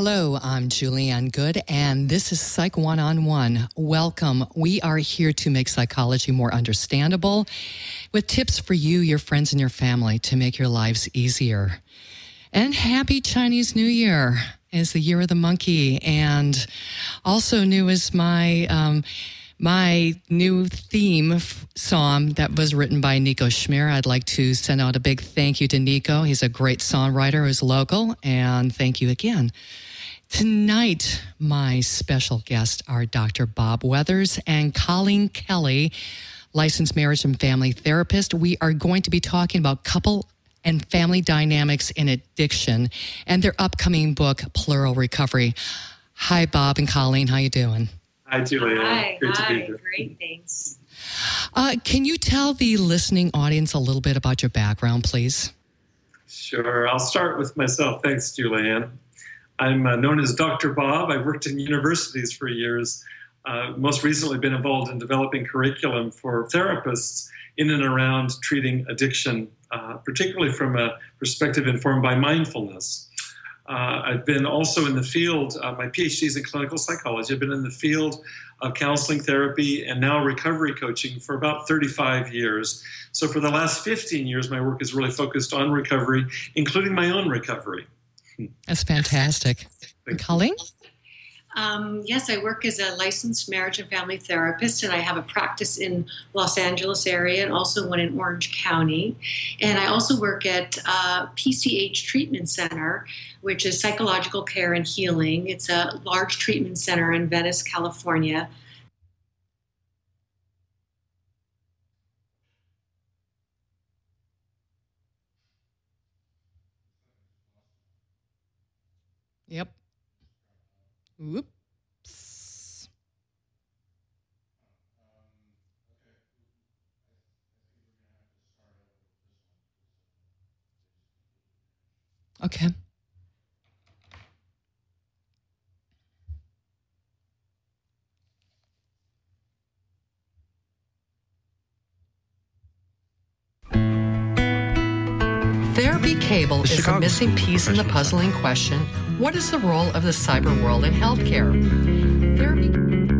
Hello, I'm Julianne Good, and this is Psych One-on-One. Welcome. We are here to make psychology more understandable with tips for you, your friends, and your family to make your lives easier. And happy Chinese New Year. It's the year of the monkey, and also new is my new theme song that was written by Nico Schmier. I'd like to send out a big thank you to Nico. He's a great songwriter who's local, and thank you again. Tonight, my special guests are Dr. Bob Weathers and Colleen Kelly, licensed marriage and family therapist. We are going to be talking about couple and family dynamics in addiction and their upcoming book, Plural Recovery. Hi, Bob and Colleen. How you doing? Hi, Julia. Hi, Great to be here. Great, thanks. Can you tell the listening audience a little bit about your background, please? Sure. I'll start with myself. Thanks, Julianne. I'm known as Dr. Bob. I worked in universities for years. Most recently been involved in developing curriculum for therapists in and around treating addiction, particularly from a perspective informed by mindfulness. I've been also in the field, my PhD is in clinical psychology. I've been in the field of counseling, therapy, and now recovery coaching for about 35 years. So for the last 15 years, my work is really focused on recovery, including my own recovery. That's fantastic. Colleen? Yes, I work as a licensed marriage and family therapist, and I have a practice in Los Angeles area and also one in Orange County. And I also work at PCH Treatment Center, which is Psychological Care and Healing. It's a large treatment center in Venice, California. Yep. Whoops. Okay. Therapy cable is a missing piece in the puzzling question, what is the role of the cyber world in healthcare? Therapy...